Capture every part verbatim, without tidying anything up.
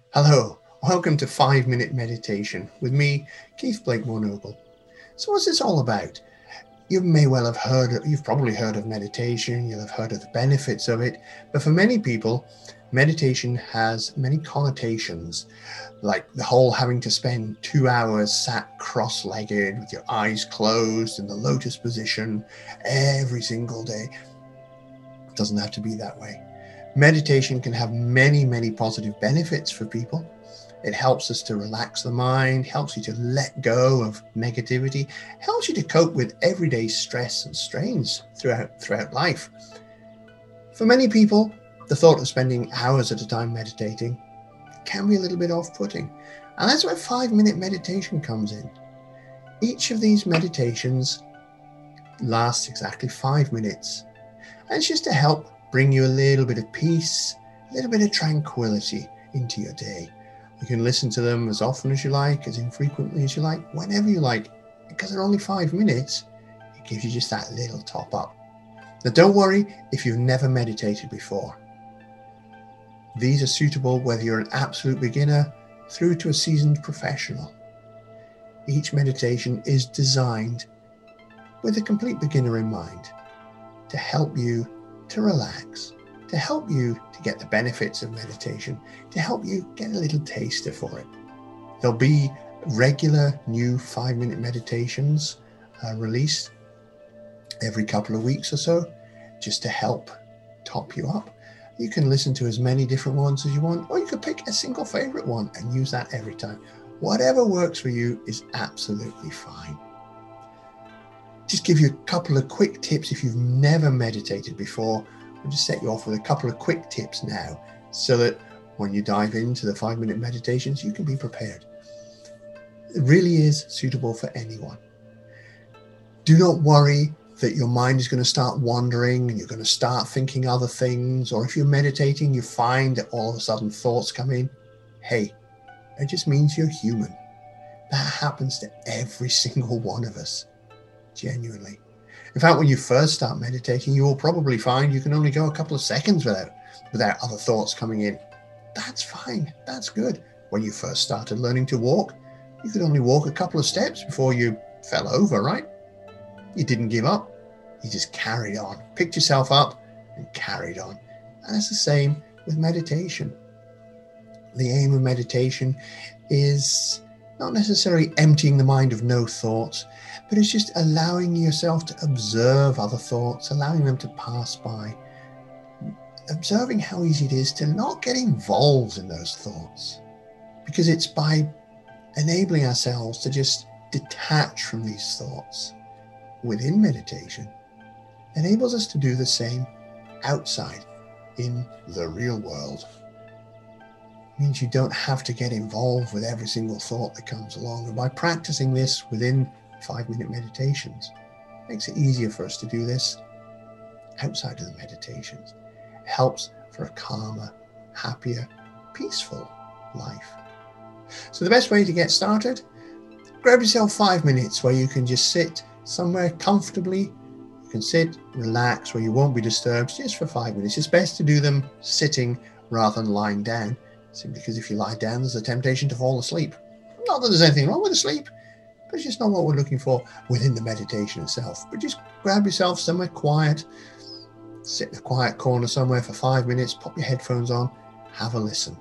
Hello, welcome to five minute Meditation with me, Keith Blakemore Noble. So what's this all about? You may well have heard, of, you've probably heard of meditation, you'll have heard of the benefits of it, but for many people, meditation has many connotations, like the whole having to spend two hours sat cross-legged with your eyes closed in the lotus position every single day. It doesn't have to be that way. Meditation can have many, many positive benefits for people. It helps us to relax the mind, helps you to let go of negativity, helps you to cope with everyday stress and strains throughout, throughout life. For many people, the thought of spending hours at a time meditating can be a little bit off-putting. And that's where five-minute meditation comes in. Each of these meditations lasts exactly five minutes. And it's just to help bring you a little bit of peace, a little bit of tranquility into your day. You can listen to them as often as you like, as infrequently as you like, whenever you like. Because they're only five minutes, it gives you just that little top up. Now don't worry if you've never meditated before. These are suitable whether you're an absolute beginner through to a seasoned professional. Each meditation is designed with a complete beginner in mind to help you to relax, to help you to get the benefits of meditation, to help you get a little taster for it. There'll be regular new five-minute meditations uh, released every couple of weeks or so, just to help top you up. You can listen to as many different ones as you want, or you could pick a single favorite one and use that every time. Whatever works for you is absolutely fine. Just give you a couple of quick tips if you've never meditated before. We'll just set you off with a couple of quick tips now so that when you dive into the five minute meditations, you can be prepared. It really is suitable for anyone. Do not worry that your mind is going to start wandering and you're going to start thinking other things, or if you're meditating, you find that all of a sudden thoughts come in. Hey, it just means you're human. That happens to every single one of us. Genuinely. In fact, when you first start meditating, you will probably find you can only go a couple of seconds without without other thoughts coming in. That's fine. That's good. When you first started learning to walk, you could only walk a couple of steps before you fell over, right? You didn't give up. You just carried on, picked yourself up and carried on. And it's the same with meditation. The aim of meditation is not necessarily emptying the mind of no thoughts, but it's just allowing yourself to observe other thoughts, allowing them to pass by, observing how easy it is to not get involved in those thoughts. Because it's by enabling ourselves to just detach from these thoughts within meditation, enables us to do the same outside in the real world. Means you don't have to get involved with every single thought that comes along. And by practicing this within five-minute meditations, it makes it easier for us to do this outside of the meditations. It helps for a calmer, happier, peaceful life. So the best way to get started, grab yourself five minutes where you can just sit somewhere comfortably. You can sit, relax, where you won't be disturbed just for five minutes. It's best to do them sitting rather than lying down. Simply because if you lie down, there's a temptation to fall asleep. Not that there's anything wrong with sleep, but it's just not what we're looking for within the meditation itself. But just grab yourself somewhere quiet, sit in a quiet corner somewhere for five minutes, pop your headphones on, have a listen.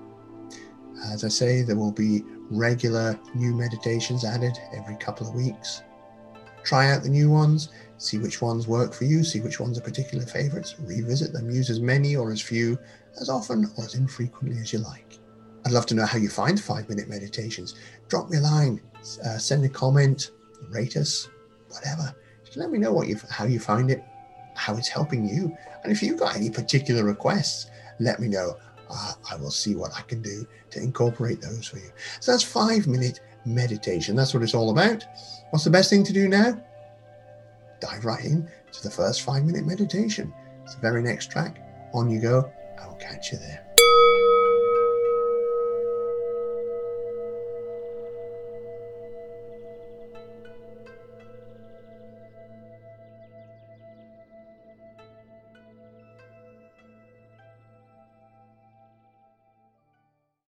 As I say, there will be regular new meditations added every couple of weeks. Try out the new ones, see which ones work for you, see which ones are particular favorites, revisit them, use as many or as few, as often or as infrequently as you like. I'd love to know how you find five-minute meditations. Drop me a line, uh, send a comment, rate us, whatever. Just let me know what you, how you find it, how it's helping you. And if you've got any particular requests, let me know. Uh, I will see what I can do to incorporate those for you. So that's five-minute meditation. That's what it's all about. What's the best thing to do now? Dive right in to the first five-minute meditation. It's the very next track. On you go. I will catch you there.